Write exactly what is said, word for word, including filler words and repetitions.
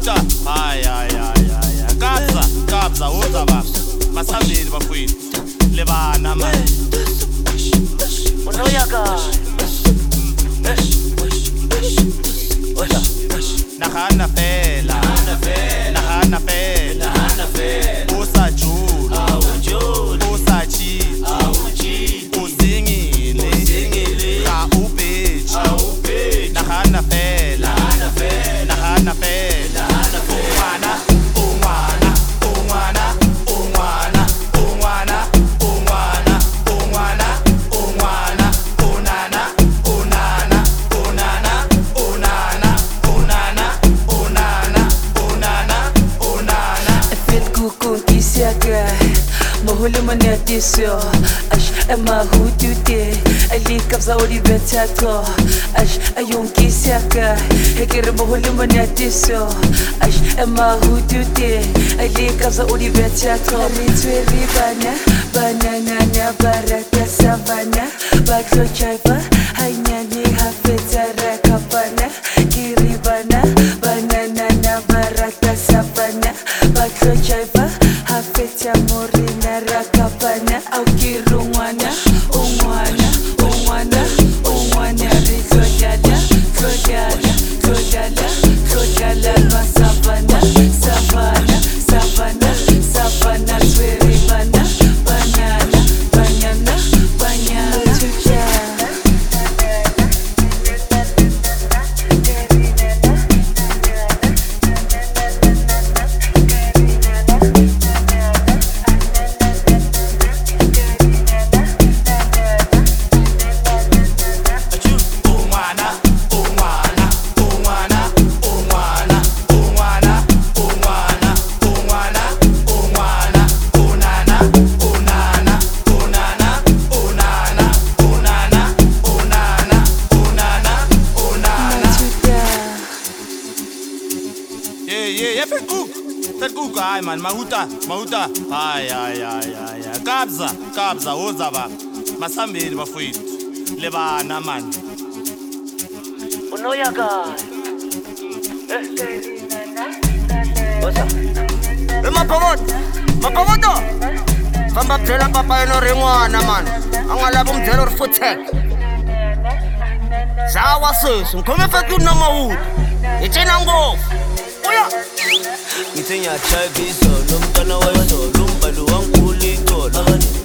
Mahuta, hayi hayi hayi hayi kabza kabza uza baba masambeni bafowethu le bana man unoyaka nahana fela nahana fela usajulu usachi uzingile ka ubheji nahana fela nahana fela ungwana ungwana ungwana ungwana ungwana ungwana ungwana ungwana unana unana unana unana unana unana unana unana fit kukun kisiaka moholo monatisyo ash ama hudute ali kabza ori betato ash ayun kisiaka hekere moholo monatisyo ash ama hudute ali kabza ori betato ritwe bana banana na baraka savana bakso chaifa hanyani hafeta rakapana kiribana banana na baraka savana bakso chaifa hafeta morina rakapana au kirungwana ungwana ungwana ungwana rizojada zojada zojada zojada masavana savana savana savana sweribana banana banana banana hayi man Mahuta Mahuta hayi hayi hayi hayi kabza kabza uza baba masambeni bafowethu le bana man unoyaka Mapavoto, mapavoto. Famba byela papa eno rin'wana man. A nga lavi mu byela ri futheka. Zawa sweswi, nkhome feki na Mahuta. Hi cina ngopfu. Uya. Ngithe ngiyachayivisa lo mntwana wayo lo mbali wankulu icolo.